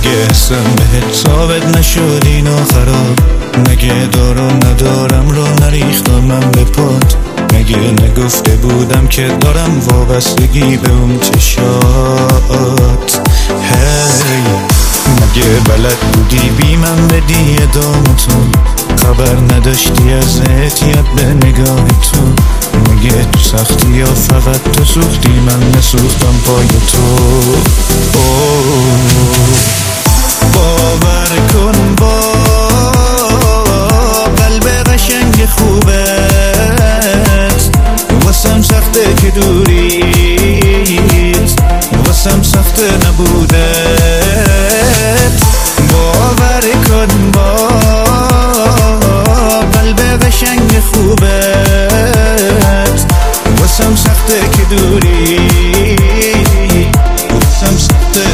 مگه حسم بهت ثابت نشد اینا خراب؟ مگه دارم ندارم رو نریختم من به پات؟ مگه نگفته بودم که دارم وابستگی به اون چشات؟ هی مگه بلد بودی بی من بدی ادامتون؟ خبر نداشتی از احتیاط به نگاه تو؟ مگه تو سختی یا فقط تو سوختی من نسوختم پای تو؟ باور کن با قلب قشنگ خوبت واسم سخته که دوریت، واسم سخته نبودت. باور کن با قلب قشنگ خوبت واسم سخته که دوری، واسم سخته.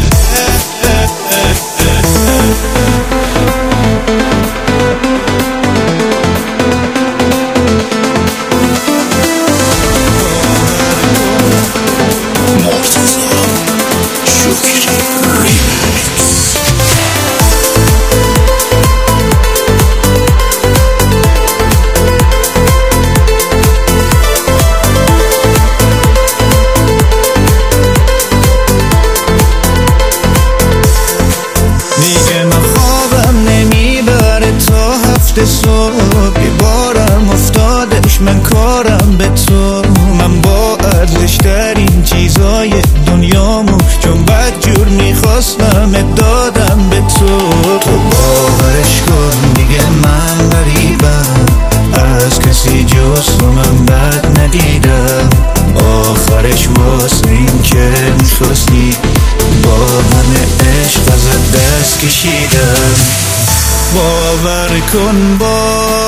صبح بارم افتادش من کارم به تو، من با ارزش ترین چیزای دنیامو چون بدجور میخواستم دادم به تو. تو باورش کن دیگه من غریبم، از کسی جز تو من بد ندیدم. آخرش واسه این که میخواستی با همه عشق ازت دست کشیدم. باور کن با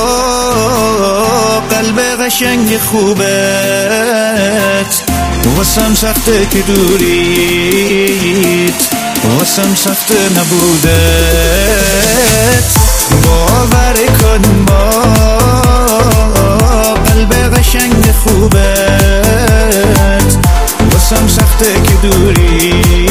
قلب قشنگ خوبت واسم سخته که دوریت، واسم سخته نبودت. باور کن با قلب قشنگ خوبت واسم سخته که دوریت.